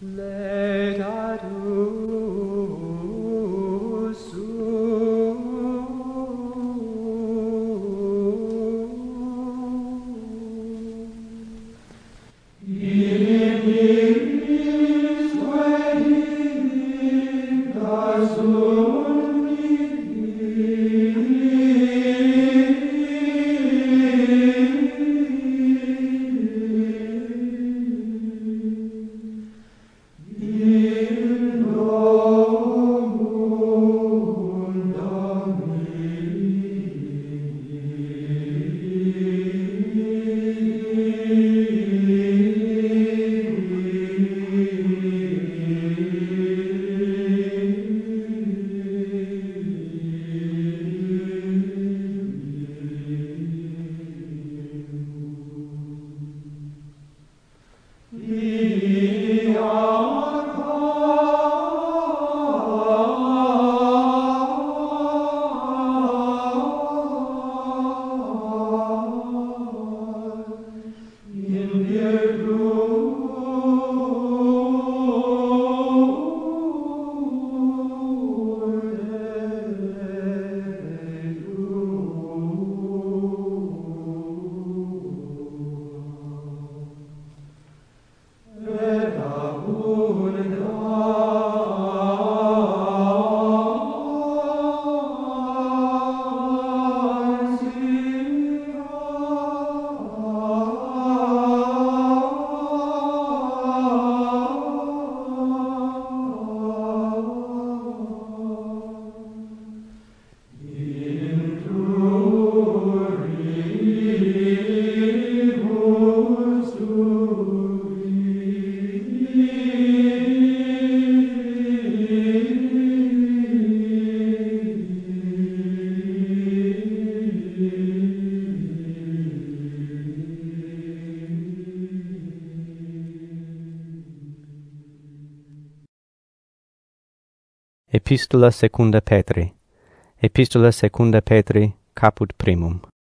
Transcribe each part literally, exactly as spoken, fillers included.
Epistola secunda Petri. Epistola secunda Petri, caput primum.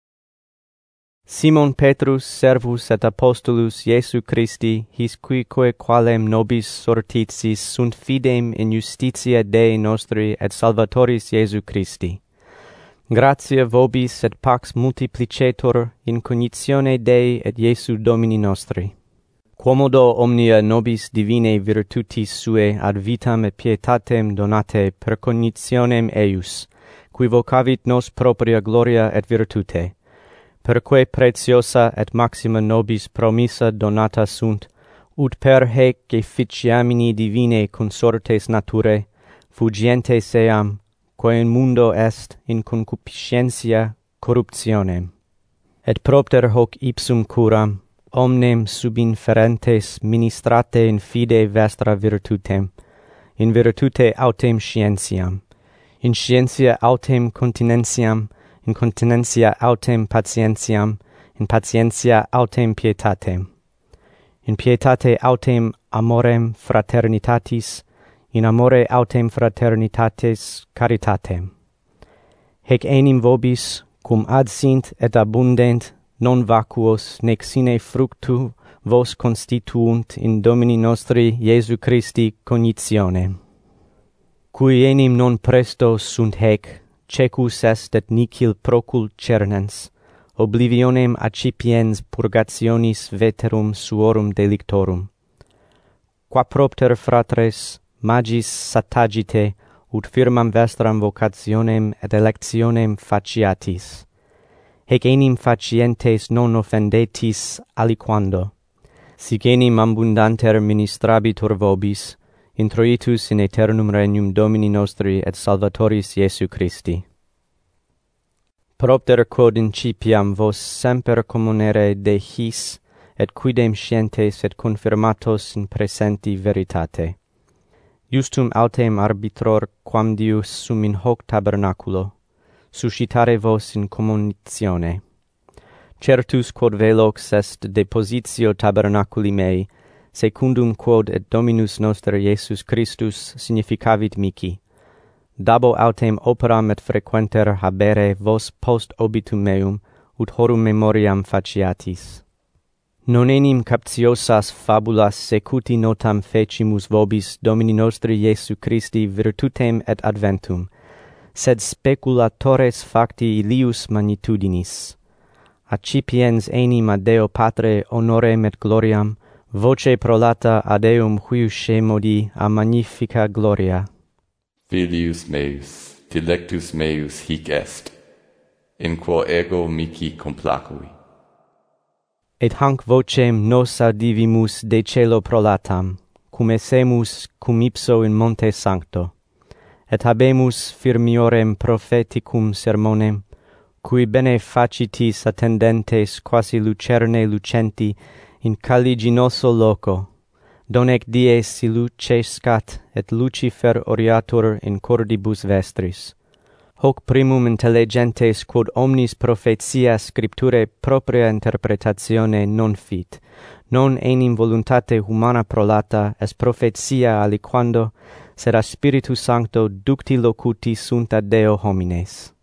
Simon Petrus, servus et apostolus Iesu Christi, his quique qualem nobis sortitsis sunt fidem in justitia Dei nostri et Salvatoris Iesu Christi. Gratia vobis et pax multiplicetur in cognitione Dei et Iesu Domini nostri. Quomodo omnia nobis divinae virtutis sue ad vitam et pietatem donate per cognitionem eius, qui vocavit nos propria gloria et virtute, perque preciosa et maxima nobis promissa donata sunt, ut per haec efficiamini divinae consortes nature, fugientes eam, quae in mundo est in concupiscentia corruptionem. Et propter hoc ipsum curam, omnem subinferentes ministrate in fide vestra virtutem, in virtute autem scientiam, in scientia autem continentiam, in continentia autem patientiam, in patientia autem pietatem, in pietate autem amorem fraternitatis, in amore autem fraternitatis caritatem. Hec enim vobis, cum adsint et abundent, non vacuos, nec sine fructu vos constituunt in Domini nostri Iesu Christi cognitionem. Cui enim non presto sunt hec, cecus est et nihil procul cernens, oblivionem accipiens purgationis veterum suorum delictorum. Qua propter fratres magis satagite ut firmam vestram vocationem et electionem faciatis. Hec enim facientes non offendetis aliquando. Sic enim abundanter ministrabitur vobis, introitus in aeternum regnum Domini nostri et Salvatoris Iesu Christi. Propter quod incipiam vos semper communere de his, et quidem scientes et confirmatos in presenti veritate. Justum autem arbitror quam Deus sum in hoc tabernaculo, suscitare vos in communitione. Certus quod velox est depositio tabernaculi mei, secundum quod et Dominus noster Iesus Christus significavit mihi. Dabo autem operam et frequenter habere vos post obitum meum, ut horum memoriam faciatis. Non enim captiosas fabulas secuti notam fecimus vobis Domini nostri Iesu Christi virtutem et adventum, sed speculatores facti illius magnitudinis. Accipiens enim ad Deo Patre honorem et gloriam, voce prolata ad eum huiusce modi a magnifica gloria. Filius meus, dilectus meus hic est, in quo ego mihi complacui. Et hanc vocem nos audivimus de celo prolatam, cum essemus cum ipso in monte sancto, et habemus firmiorem propheticum sermonem, cui bene facitis attendentes quasi lucerne lucenti in caliginoso loco, donec dies si lucescat et Lucifer oriatur in cordibus vestris. Hoc primum intelligentes quod omnis prophetiae scripturae propria interpretatione non fit, non enim voluntate humana prolata es prophetia aliquando, sed a Spiritu Sancto ducti locuti sunt ad Deo homines.